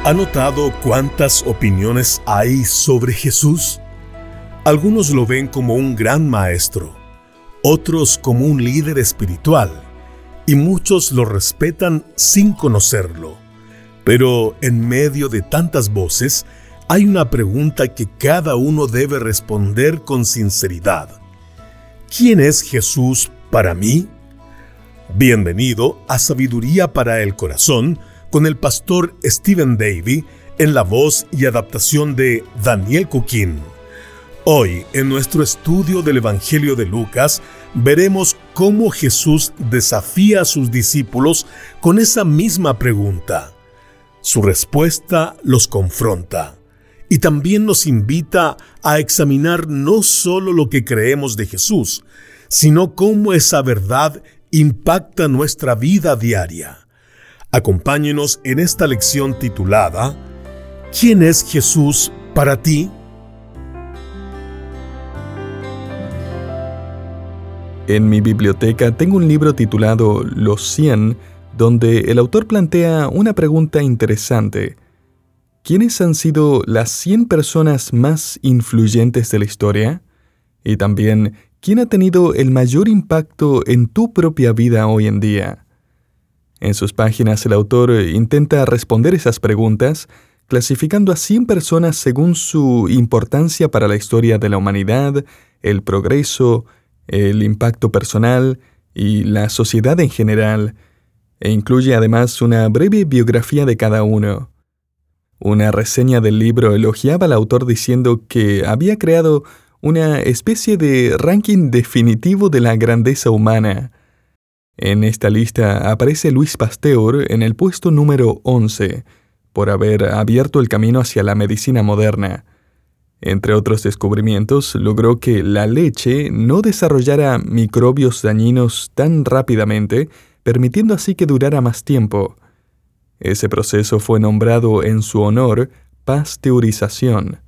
¿Ha notado cuántas opiniones hay sobre Jesús? Algunos lo ven como un gran maestro, otros como un líder espiritual, y muchos lo respetan sin conocerlo. Pero en medio de tantas voces, hay una pregunta que cada uno debe responder con sinceridad. ¿Quién es Jesús para mí? Bienvenido a Sabiduría para el Corazón, con el pastor Stephen Davey, en la voz y adaptación de Daniel Cuquín. Hoy, en nuestro estudio del Evangelio de Lucas, veremos cómo Jesús desafía a sus discípulos con esa misma pregunta. Su respuesta los confronta y también nos invita a examinar no solo lo que creemos de Jesús, sino cómo esa verdad impacta nuestra vida diaria. Acompáñenos en esta lección titulada ¿Quién es Jesús para ti? En mi biblioteca tengo un libro titulado Los 100, donde el autor plantea una pregunta interesante. ¿Quiénes han sido las 100 personas más influyentes de la historia? Y también, ¿quién ha tenido el mayor impacto en tu propia vida hoy en día? En sus páginas el autor intenta responder esas preguntas, clasificando a 100 personas según su importancia para la historia de la humanidad, el progreso, el impacto personal y la sociedad en general, e incluye además una breve biografía de cada uno. Una reseña del libro elogiaba al autor diciendo que había creado una especie de ranking definitivo de la grandeza humana. En esta lista aparece Louis Pasteur en el puesto número 11, por haber abierto el camino hacia la medicina moderna. Entre otros descubrimientos, logró que la leche no desarrollara microbios dañinos tan rápidamente, permitiendo así que durara más tiempo. Ese proceso fue nombrado en su honor pasteurización.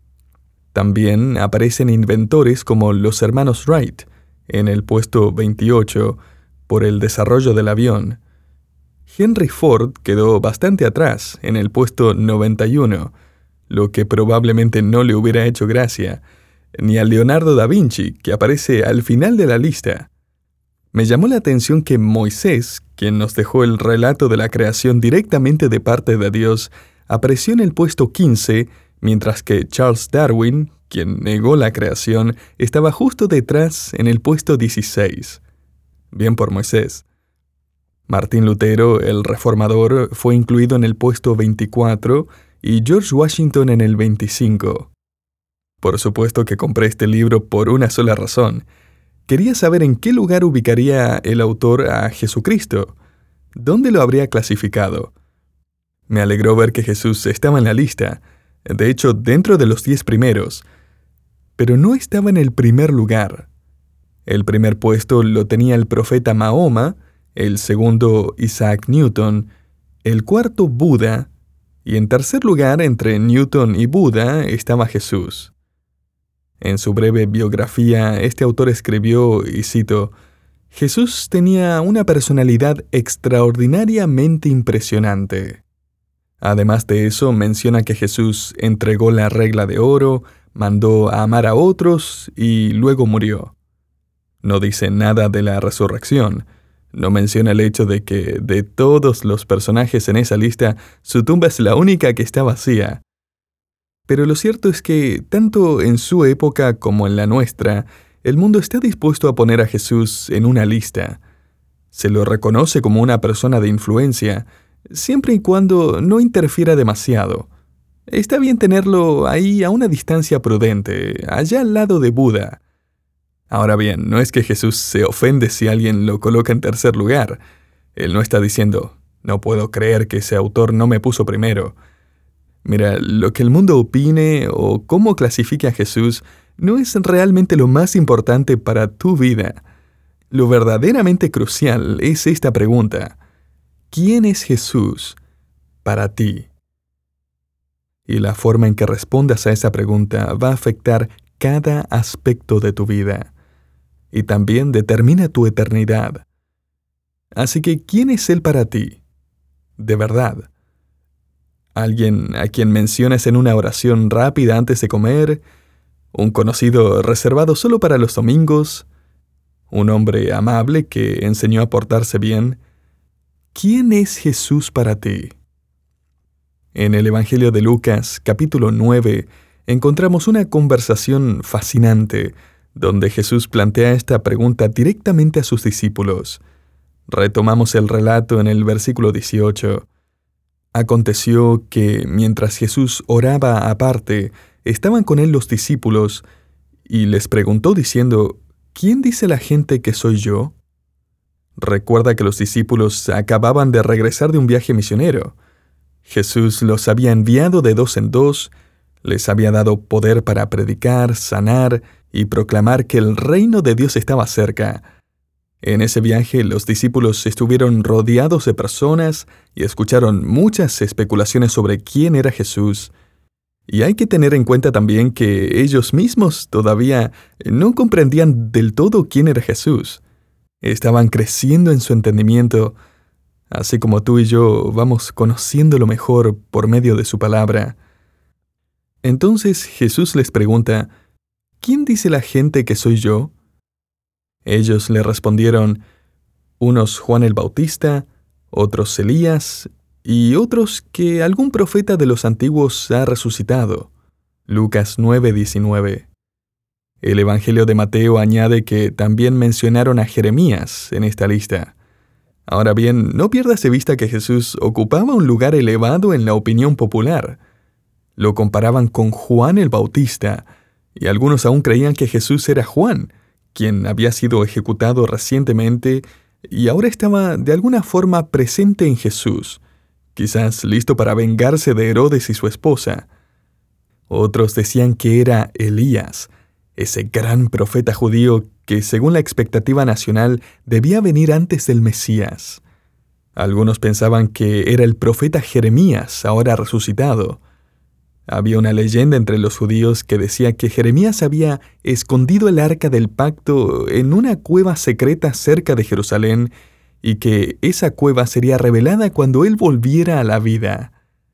También aparecen inventores como los hermanos Wright, en el puesto 28, por el desarrollo del avión. Henry Ford quedó bastante atrás, en el puesto 91, lo que probablemente no le hubiera hecho gracia, ni a Leonardo da Vinci, que aparece al final de la lista. Me llamó la atención que Moisés, quien nos dejó el relato de la creación directamente de parte de Dios, apareció en el puesto 15, mientras que Charles Darwin, quien negó la creación, estaba justo detrás en el puesto 16. Bien por Moisés. Martín Lutero, el reformador, fue incluido en el puesto 24 y George Washington en el 25. Por supuesto que compré este libro por una sola razón. Quería saber en qué lugar ubicaría el autor a Jesucristo. ¿Dónde lo habría clasificado? Me alegró ver que Jesús estaba en la lista, de hecho dentro de los 10 primeros, pero no estaba en el primer lugar. El primer puesto lo tenía el profeta Mahoma, el segundo Isaac Newton, el cuarto Buda, y en tercer lugar entre Newton y Buda estaba Jesús. En su breve biografía, este autor escribió, y cito, «Jesús tenía una personalidad extraordinariamente impresionante». Además de eso, menciona que Jesús entregó la regla de oro, mandó a amar a otros y luego murió. No dice nada de la resurrección. No menciona el hecho de que, de todos los personajes en esa lista, su tumba es la única que está vacía. Pero lo cierto es que, tanto en su época como en la nuestra, el mundo está dispuesto a poner a Jesús en una lista. Se lo reconoce como una persona de influencia, siempre y cuando no interfiera demasiado. Está bien tenerlo ahí a una distancia prudente, allá al lado de Buda. Ahora bien, no es que Jesús se ofende si alguien lo coloca en tercer lugar. Él no está diciendo, no puedo creer que ese autor no me puso primero. Mira, lo que el mundo opine o cómo clasifique a Jesús no es realmente lo más importante para tu vida. Lo verdaderamente crucial es esta pregunta. ¿Quién es Jesús para ti? Y la forma en que respondas a esa pregunta va a afectar cada aspecto de tu vida. Y también determina tu eternidad. Así que, ¿quién es Él para ti? De verdad. ¿Alguien a quien mencionas en una oración rápida antes de comer? ¿Un conocido reservado solo para los domingos? ¿Un hombre amable que enseñó a portarse bien? ¿Quién es Jesús para ti? En el Evangelio de Lucas, capítulo 9, encontramos una conversación fascinante, donde Jesús plantea esta pregunta directamente a sus discípulos. Retomamos el relato en el versículo 18. Aconteció que, mientras Jesús oraba aparte, estaban con él los discípulos, y les preguntó diciendo, ¿quién dice la gente que soy yo? Recuerda que los discípulos acababan de regresar de un viaje misionero. Jesús los había enviado de 2 en 2, les había dado poder para predicar, sanar y proclamar que el reino de Dios estaba cerca. En ese viaje, los discípulos estuvieron rodeados de personas y escucharon muchas especulaciones sobre quién era Jesús. Y hay que tener en cuenta también que ellos mismos todavía no comprendían del todo quién era Jesús. Estaban creciendo en su entendimiento, así como tú y yo vamos conociéndolo mejor por medio de su palabra. Entonces Jesús les pregunta, ¿quién dice la gente que soy yo? Ellos le respondieron, unos Juan el Bautista, otros Elías, y otros que algún profeta de los antiguos ha resucitado. Lucas 9:19. El Evangelio de Mateo añade que también mencionaron a Jeremías en esta lista. Ahora bien, no pierdas de vista que Jesús ocupaba un lugar elevado en la opinión popular. Lo comparaban con Juan el Bautista, y algunos aún creían que Jesús era Juan, quien había sido ejecutado recientemente y ahora estaba de alguna forma presente en Jesús, quizás listo para vengarse de Herodes y su esposa. Otros decían que era Elías, ese gran profeta judío que, según la expectativa nacional, debía venir antes del Mesías. Algunos pensaban que era el profeta Jeremías, ahora resucitado. Había una leyenda entre los judíos que decía que Jeremías había escondido el arca del pacto en una cueva secreta cerca de Jerusalén y que esa cueva sería revelada cuando él volviera a la vida.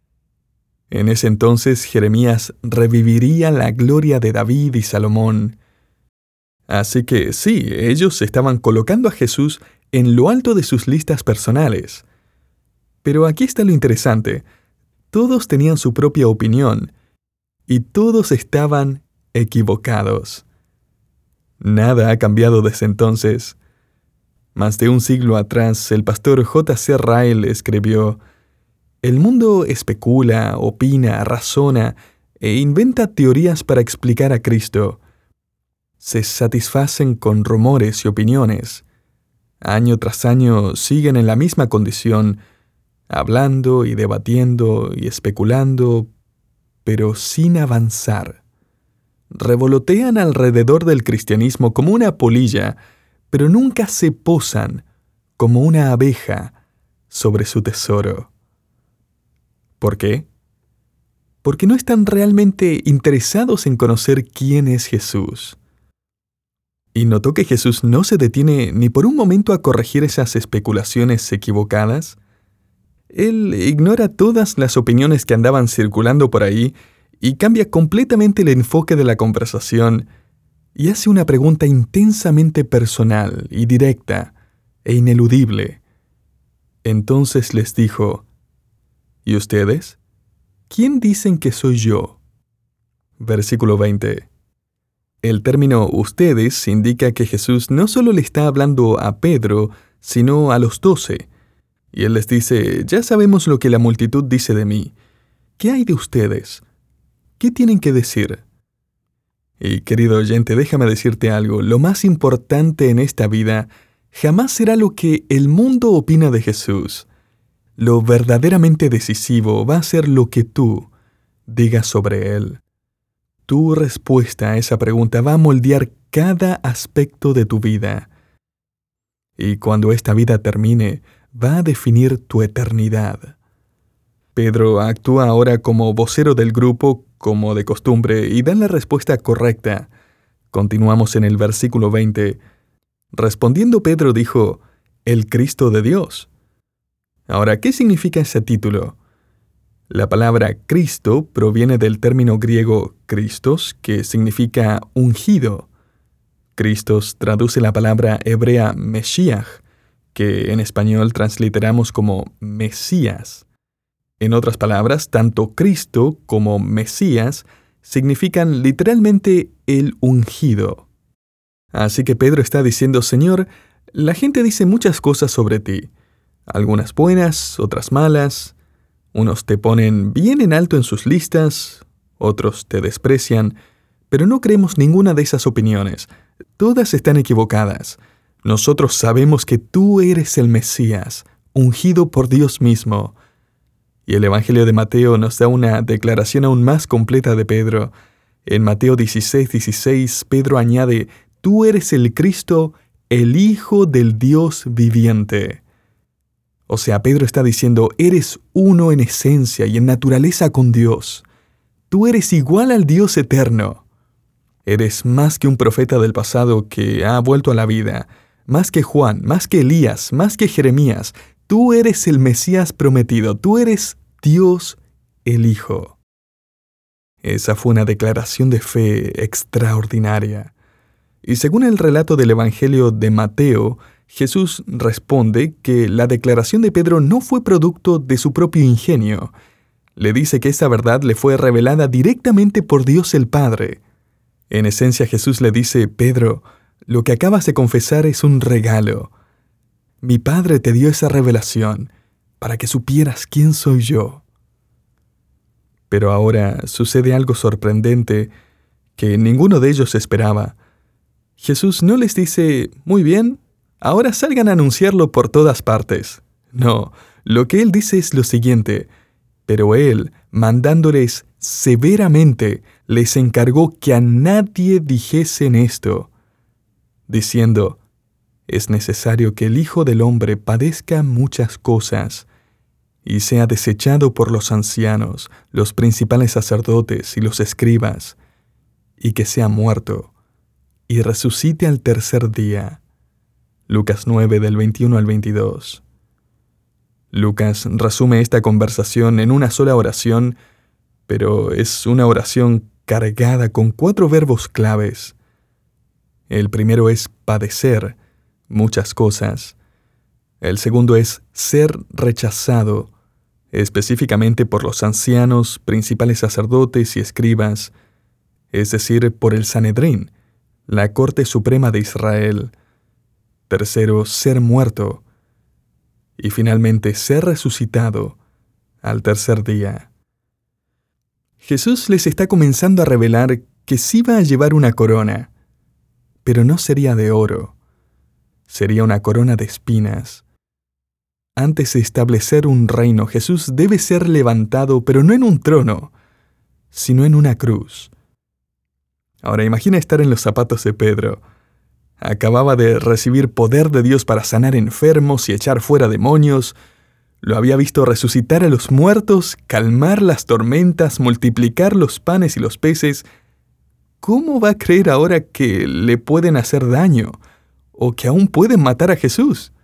En ese entonces Jeremías reviviría la gloria de David y Salomón. Así que sí, ellos estaban colocando a Jesús en lo alto de sus listas personales. Pero aquí está lo interesante. Todos tenían su propia opinión, y todos estaban equivocados. Nada ha cambiado desde entonces. Más de un siglo atrás, el pastor J.C. Ryle escribió, «El mundo especula, opina, razona e inventa teorías para explicar a Cristo. Se satisfacen con rumores y opiniones. Año tras año siguen en la misma condición, hablando y debatiendo y especulando, pero sin avanzar. Revolotean alrededor del cristianismo como una polilla, pero nunca se posan como una abeja sobre su tesoro». ¿Por qué? Porque no están realmente interesados en conocer quién es Jesús. Y notó que Jesús no se detiene ni por un momento a corregir esas especulaciones equivocadas. Él ignora todas las opiniones que andaban circulando por ahí y cambia completamente el enfoque de la conversación y hace una pregunta intensamente personal y directa e ineludible. Entonces les dijo, ¿y ustedes? ¿Quién dicen que soy yo? Versículo 20. El término ustedes indica que Jesús no solo le está hablando a Pedro, sino a los 12. Y él les dice, ya sabemos lo que la multitud dice de mí. ¿Qué hay de ustedes? ¿Qué tienen que decir? Y querido oyente, déjame decirte algo. Lo más importante en esta vida jamás será lo que el mundo opina de Jesús. Lo verdaderamente decisivo va a ser lo que tú digas sobre Él. Tu respuesta a esa pregunta va a moldear cada aspecto de tu vida. Y cuando esta vida termine, va a definir tu eternidad. Pedro actúa ahora como vocero del grupo, como de costumbre, y da la respuesta correcta. Continuamos en el versículo 20. Respondiendo Pedro dijo, «El Cristo de Dios». Ahora, ¿qué significa ese título? La palabra Cristo proviene del término griego Christos, que significa ungido. Christos traduce la palabra hebrea Meshiach, que en español transliteramos como Mesías. En otras palabras, tanto Cristo como Mesías significan literalmente el ungido. Así que Pedro está diciendo: Señor, la gente dice muchas cosas sobre ti, algunas buenas, otras malas. Unos te ponen bien en alto en sus listas, otros te desprecian, pero no creemos ninguna de esas opiniones. Todas están equivocadas. Nosotros sabemos que tú eres el Mesías, ungido por Dios mismo. Y el Evangelio de Mateo nos da una declaración aún más completa de Pedro. En Mateo 16:16, Pedro añade: Tú eres el Cristo, el Hijo del Dios viviente. O sea, Pedro está diciendo: eres uno en esencia y en naturaleza con Dios. Tú eres igual al Dios eterno. Eres más que un profeta del pasado que ha vuelto a la vida, más que Juan, más que Elías, más que Jeremías. Tú eres el Mesías prometido, tú eres Dios el Hijo. Esa fue una declaración de fe extraordinaria. Y según el relato del Evangelio de Mateo, Jesús responde que la declaración de Pedro no fue producto de su propio ingenio. Le dice que esa verdad le fue revelada directamente por Dios el Padre. En esencia, Jesús le dice: Pedro, lo que acabas de confesar es un regalo. Mi Padre te dio esa revelación para que supieras quién soy yo. Pero ahora sucede algo sorprendente que ninguno de ellos esperaba. Jesús no les dice: muy bien, ahora salgan a anunciarlo por todas partes. No, lo que Él dice es lo siguiente: pero Él, mandándoles severamente, les encargó que a nadie dijesen esto, diciendo: es necesario que el Hijo del Hombre padezca muchas cosas, y sea desechado por los ancianos, los principales sacerdotes y los escribas, y que sea muerto, y resucite al tercer día. Lucas 9, del 21 al 22. Lucas resume esta conversación en una sola oración, pero es una oración cargada con 4 verbos claves. El primero es padecer muchas cosas. El segundo es ser rechazado, específicamente por los ancianos, principales sacerdotes y escribas, es decir, por el Sanedrín, la Corte Suprema de Israel. Tercero, ser muerto. Y finalmente, ser resucitado al tercer día. Jesús les está comenzando a revelar que sí va a llevar una corona, pero no sería de oro. Sería una corona de espinas. Antes de establecer un reino, Jesús debe ser levantado, pero no en un trono, sino en una cruz. Ahora imagina estar en los zapatos de Pedro. Acababa de recibir poder de Dios para sanar enfermos y echar fuera demonios. Lo había visto resucitar a los muertos, calmar las tormentas, multiplicar los panes y los peces. ¿Cómo va a creer ahora que le pueden hacer daño o que aún pueden matar a Jesús?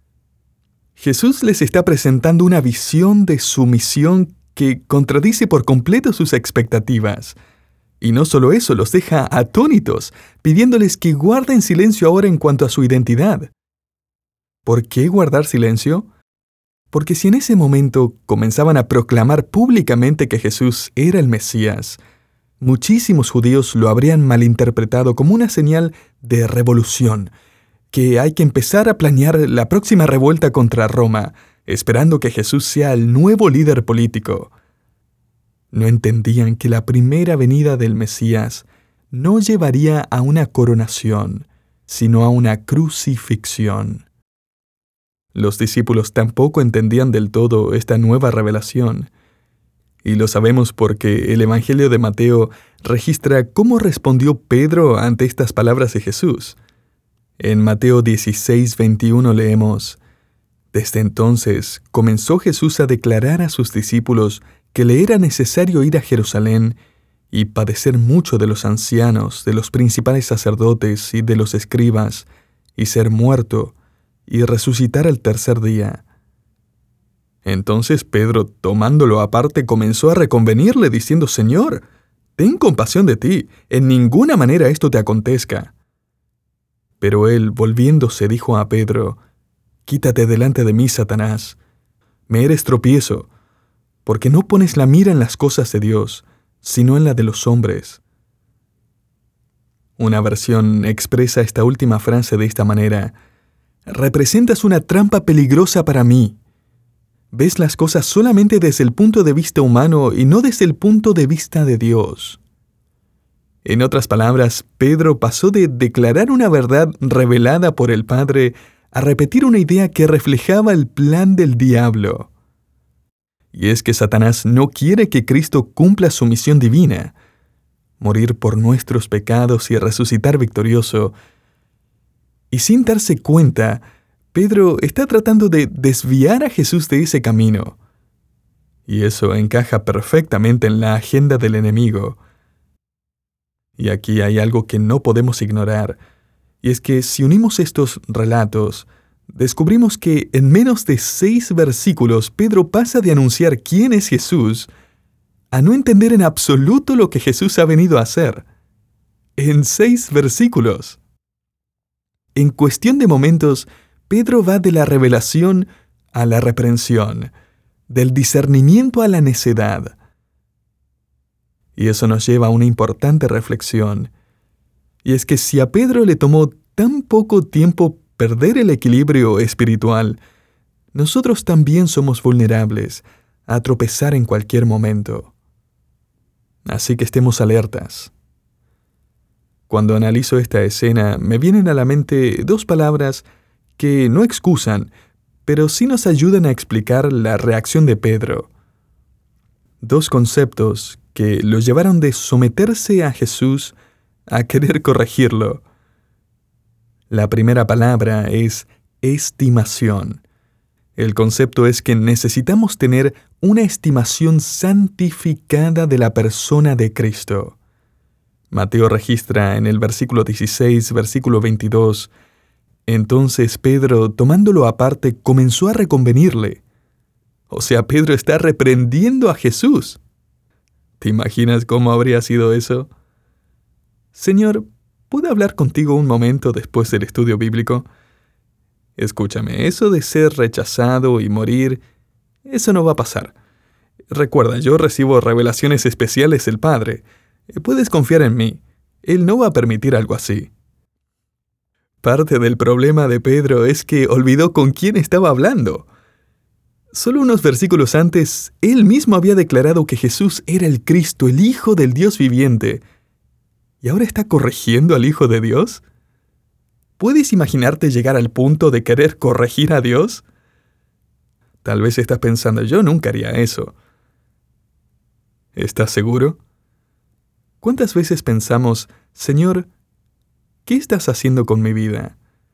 Jesús les está presentando una visión de su misión que contradice por completo sus expectativas. Y no solo eso, los deja atónitos, pidiéndoles que guarden silencio ahora en cuanto a su identidad. ¿Por qué guardar silencio? Porque si en ese momento comenzaban a proclamar públicamente que Jesús era el Mesías, muchísimos judíos lo habrían malinterpretado como una señal de revolución, que hay que empezar a planear la próxima revuelta contra Roma, esperando que Jesús sea el nuevo líder político. No entendían que la primera venida del Mesías no llevaría a una coronación, sino a una crucifixión. Los discípulos tampoco entendían del todo esta nueva revelación. Y lo sabemos porque el Evangelio de Mateo registra cómo respondió Pedro ante estas palabras de Jesús. En Mateo 16:21 leemos: Desde entonces comenzó Jesús a declarar a sus discípulos que le era necesario ir a Jerusalén y padecer mucho de los ancianos, de los principales sacerdotes y de los escribas, y ser muerto, y resucitar al tercer día. Entonces Pedro, tomándolo aparte, comenzó a reconvenirle, diciendo: «Señor, ten compasión de ti, en ninguna manera esto te acontezca». Pero él, volviéndose, dijo a Pedro: «Quítate delante de mí, Satanás. Me eres tropiezo, porque no pones la mira en las cosas de Dios, sino en la de los hombres». Una versión expresa esta última frase de esta manera: «Representas una trampa peligrosa para mí. Ves las cosas solamente desde el punto de vista humano y no desde el punto de vista de Dios». En otras palabras, Pedro pasó de declarar una verdad revelada por el Padre a repetir una idea que reflejaba el plan del diablo. Y es que Satanás no quiere que Cristo cumpla su misión divina, morir por nuestros pecados y resucitar victorioso. Y sin darse cuenta, Pedro está tratando de desviar a Jesús de ese camino. Y eso encaja perfectamente en la agenda del enemigo. Y aquí hay algo que no podemos ignorar, y es que si unimos estos relatos, descubrimos que en menos de 6 versículos Pedro pasa de anunciar quién es Jesús a no entender en absoluto lo que Jesús ha venido a hacer. En 6 versículos. En cuestión de momentos, Pedro va de la revelación a la reprensión, del discernimiento a la necedad. Y eso nos lleva a una importante reflexión. Y es que si a Pedro le tomó tan poco tiempo perder el equilibrio espiritual, nosotros también somos vulnerables a tropezar en cualquier momento. Así que estemos alertas. Cuando analizo esta escena, me vienen a la mente 2 palabras que no excusan, pero sí nos ayudan a explicar la reacción de Pedro. 2 conceptos que lo llevaron de someterse a Jesús a querer corregirlo. La primera palabra es estimación. El concepto es que necesitamos tener una estimación santificada de la persona de Cristo. Mateo registra en el versículo 16, versículo 22, «Entonces Pedro, tomándolo aparte, comenzó a reconvenirle». O sea, Pedro está reprendiendo a Jesús. ¿Te imaginas cómo habría sido eso? «Señor, ¿puedo hablar contigo un momento después del estudio bíblico? Escúchame, eso de ser rechazado y morir, eso no va a pasar. Recuerda, yo recibo revelaciones especiales del Padre. Puedes confiar en mí. Él no va a permitir algo así». Parte del problema de Pedro es que olvidó con quién estaba hablando. Solo unos versículos antes, él mismo había declarado que Jesús era el Cristo, el Hijo del Dios viviente. ¿Y ahora está corrigiendo al Hijo de Dios? ¿Puedes imaginarte llegar al punto de querer corregir a Dios? Tal vez estás pensando: yo nunca haría eso. ¿Estás seguro? ¿Cuántas veces pensamos: Señor, ¿qué estás haciendo con mi vida?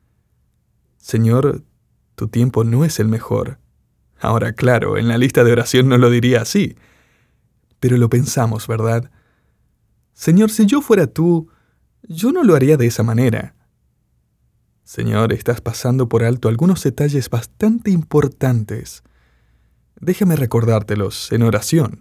Señor, tu tiempo no es el mejor. Ahora, claro, en la lista de oración no lo diría así, pero lo pensamos, ¿verdad? Señor, si yo fuera tú, yo no lo haría de esa manera. Señor, estás pasando por alto algunos detalles bastante importantes. Déjame recordártelos en oración.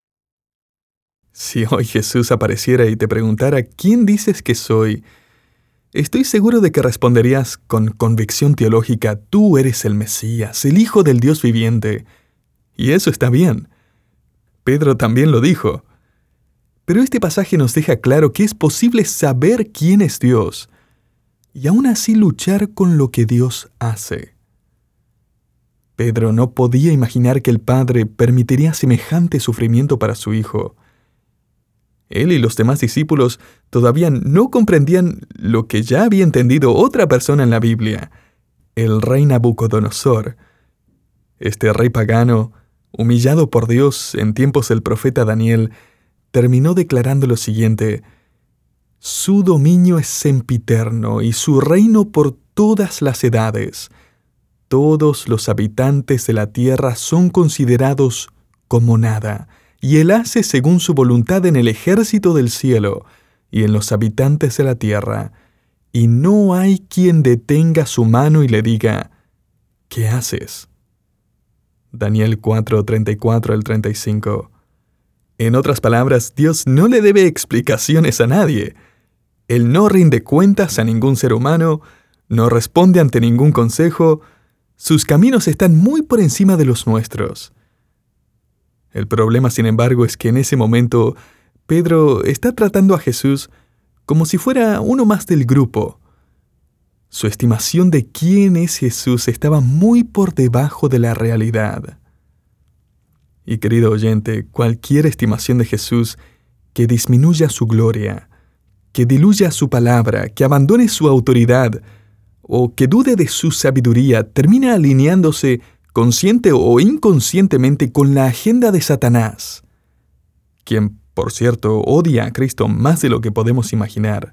Si hoy Jesús apareciera y te preguntara ¿quién dices que soy?, estoy seguro de que responderías con convicción teológica: tú eres el Mesías, el Hijo del Dios viviente. Y eso está bien. Pedro también lo dijo. Pero este pasaje nos deja claro que es posible saber quién es Dios y aún así luchar con lo que Dios hace. Pedro no podía imaginar que el Padre permitiría semejante sufrimiento para su Hijo. Él y los demás discípulos todavía no comprendían lo que ya había entendido otra persona en la Biblia, el rey Nabucodonosor. Este rey pagano, humillado por Dios en tiempos del profeta Daniel, terminó declarando lo siguiente: «Su dominio es sempiterno y su reino por todas las edades. Todos los habitantes de la tierra son considerados como nada, y Él hace según su voluntad en el ejército del cielo y en los habitantes de la tierra, y no hay quien detenga su mano y le diga: ¿qué haces?». Daniel 4:34 al 35. En otras palabras, Dios no le debe explicaciones a nadie. Él no rinde cuentas a ningún ser humano, no responde ante ningún consejo. Sus caminos están muy por encima de los nuestros. El problema, sin embargo, es que en ese momento Pedro está tratando a Jesús como si fuera uno más del grupo. Su estimación de quién es Jesús estaba muy por debajo de la realidad. Y querido oyente, cualquier estimación de Jesús que disminuya su gloria, que diluya su palabra, que abandone su autoridad o que dude de su sabiduría, termina alineándose consciente o inconscientemente con la agenda de Satanás, quien, por cierto, odia a Cristo más de lo que podemos imaginar.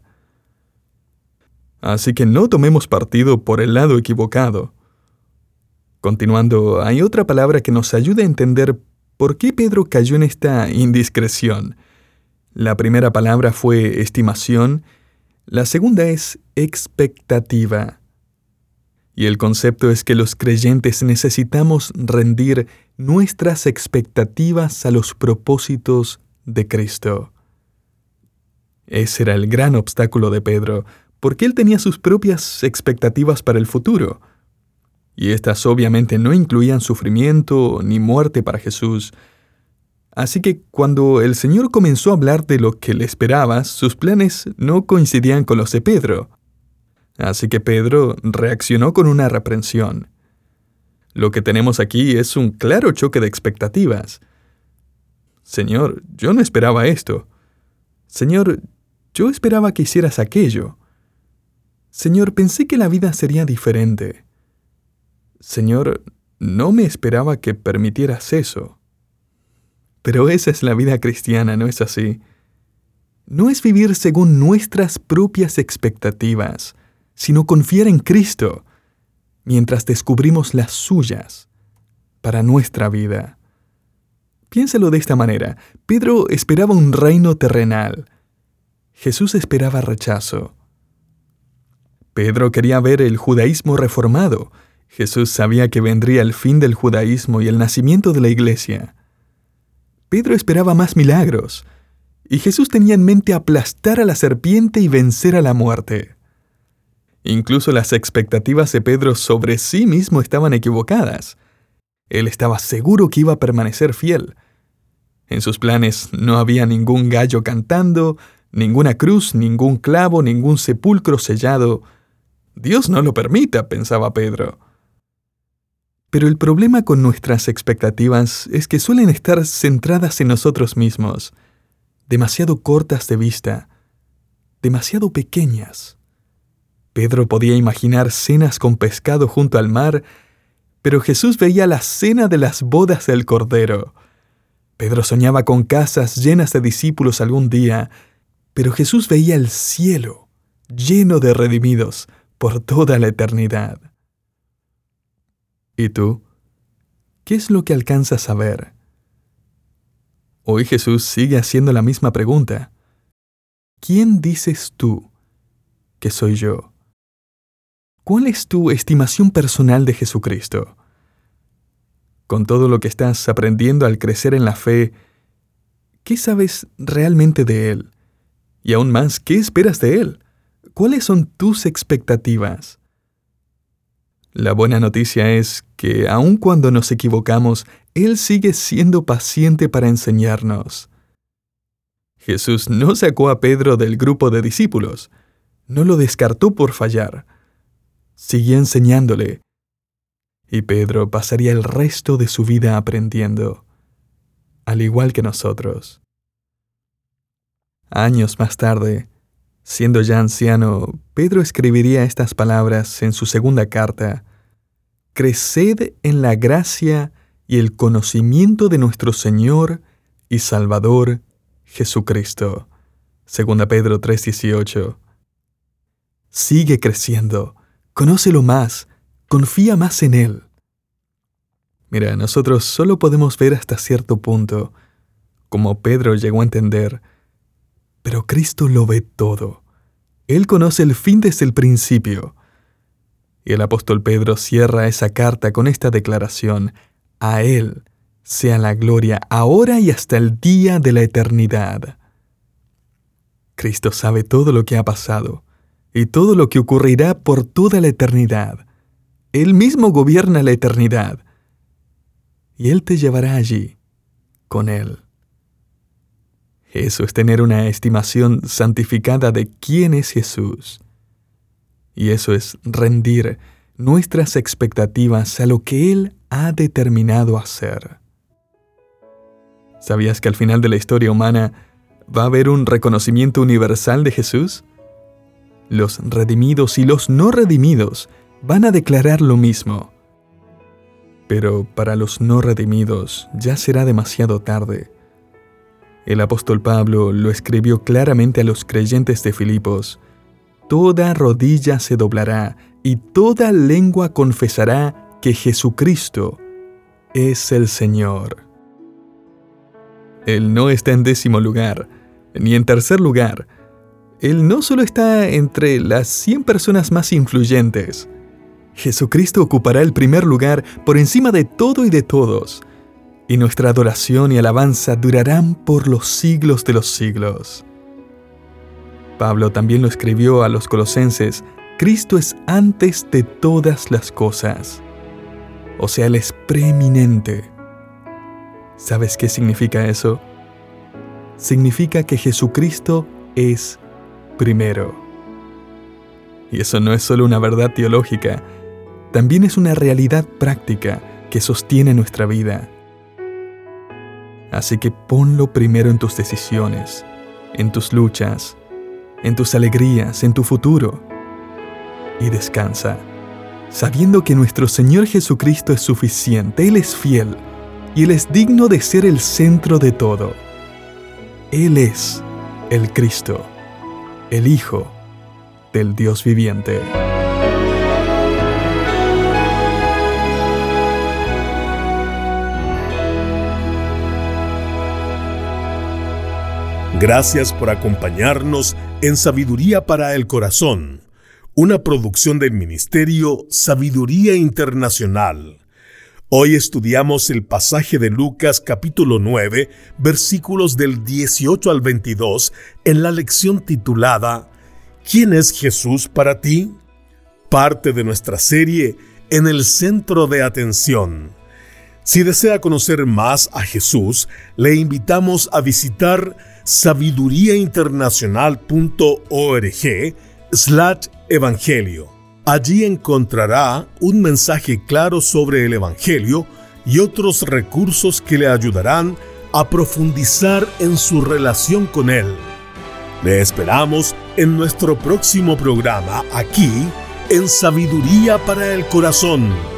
Así que no tomemos partido por el lado equivocado. Continuando, hay otra palabra que nos ayuda a entender por qué Pedro cayó en esta indiscreción. La primera palabra fue estimación, la segunda es expectativa. Y el concepto es que los creyentes necesitamos rendir nuestras expectativas a los propósitos de Cristo. Ese era el gran obstáculo de Pedro, porque él tenía sus propias expectativas para el futuro. Y estas obviamente no incluían sufrimiento ni muerte para Jesús. Así que cuando el Señor comenzó a hablar de lo que le esperaba, sus planes no coincidían con los de Pedro. Así que Pedro reaccionó con una reprensión. Lo que tenemos aquí es un claro choque de expectativas. Señor, yo no esperaba esto. Señor, yo esperaba que hicieras aquello. Señor, pensé que la vida sería diferente. Señor, no me esperaba que permitieras eso. Pero esa es la vida cristiana, ¿no es así? No es vivir según nuestras propias expectativas, sino confiar en Cristo, mientras descubrimos las suyas para nuestra vida. Piénsalo de esta manera. Pedro esperaba un reino terrenal. Jesús esperaba rechazo. Pedro quería ver el judaísmo reformado. Jesús sabía que vendría el fin del judaísmo y el nacimiento de la iglesia. Pedro esperaba más milagros, y Jesús tenía en mente aplastar a la serpiente y vencer a la muerte. Incluso las expectativas de Pedro sobre sí mismo estaban equivocadas. Él estaba seguro que iba a permanecer fiel. En sus planes no había ningún gallo cantando, ninguna cruz, ningún clavo, ningún sepulcro sellado. Dios no lo permita, pensaba Pedro. Pero el problema con nuestras expectativas es que suelen estar centradas en nosotros mismos, demasiado cortas de vista, demasiado pequeñas. Pedro podía imaginar cenas con pescado junto al mar, pero Jesús veía la cena de las bodas del Cordero. Pedro soñaba con casas llenas de discípulos algún día, pero Jesús veía el cielo lleno de redimidos por toda la eternidad. ¿Y tú? ¿Qué es lo que alcanzas a ver? Hoy Jesús sigue haciendo la misma pregunta. ¿Quién dices tú que soy yo? ¿Cuál es tu estimación personal de Jesucristo? Con todo lo que estás aprendiendo al crecer en la fe, ¿qué sabes realmente de Él? Y aún más, ¿qué esperas de Él? ¿Cuáles son tus expectativas? La buena noticia es que aun cuando nos equivocamos, Él sigue siendo paciente para enseñarnos. Jesús no sacó a Pedro del grupo de discípulos, no lo descartó por fallar. Siguió enseñándole, y Pedro pasaría el resto de su vida aprendiendo, al igual que nosotros. Años más tarde, siendo ya anciano, Pedro escribiría estas palabras en su segunda carta: «Creced en la gracia y el conocimiento de nuestro Señor y Salvador Jesucristo». 2 Pedro 3:18. Sigue creciendo, conócelo más, confía más en Él. Mira, nosotros solo podemos ver hasta cierto punto, como Pedro llegó a entender, pero Cristo lo ve todo. Él conoce el fin desde el principio. Y el apóstol Pedro cierra esa carta con esta declaración: A Él sea la gloria ahora y hasta el día de la eternidad. Cristo sabe todo lo que ha pasado y todo lo que ocurrirá por toda la eternidad. Él mismo gobierna la eternidad y Él te llevará allí con Él. Eso es tener una estimación santificada de quién es Jesús. Y eso es rendir nuestras expectativas a lo que Él ha determinado hacer. ¿Sabías que al final de la historia humana va a haber un reconocimiento universal de Jesús? Los redimidos y los no redimidos van a declarar lo mismo. Pero para los no redimidos ya será demasiado tarde. El apóstol Pablo lo escribió claramente a los creyentes de Filipos: toda rodilla se doblará y toda lengua confesará que Jesucristo es el Señor. Él no está en 10º lugar, ni en 3er lugar. Él no solo está entre las 100 personas más influyentes. Jesucristo ocupará el primer lugar por encima de todo y de todos. Y nuestra adoración y alabanza durarán por los siglos de los siglos. Pablo también lo escribió a los colosenses: Cristo es antes de todas las cosas. O sea, Él es preeminente. ¿Sabes qué significa eso? Significa que Jesucristo es primero. Y eso no es solo una verdad teológica, también es una realidad práctica que sostiene nuestra vida. Así que ponlo primero en tus decisiones, en tus luchas, en tus alegrías, en tu futuro. Y descansa, sabiendo que nuestro Señor Jesucristo es suficiente, Él es fiel, y Él es digno de ser el centro de todo. Él es el Cristo, el Hijo del Dios viviente. Gracias por acompañarnos en Sabiduría para el Corazón, una producción del Ministerio Sabiduría Internacional. Hoy estudiamos el pasaje de Lucas capítulo 9, versículos del 18 al 22, en la lección titulada ¿Quién es Jesús para ti? Parte de nuestra serie En el Centro de Atención. Si desea conocer más a Jesús, le invitamos a visitar sabiduriainternacional.org/evangelio. Allí encontrará un mensaje claro sobre el Evangelio y otros recursos que le ayudarán a profundizar en su relación con Él. Le esperamos en nuestro próximo programa aquí en Sabiduría para el Corazón.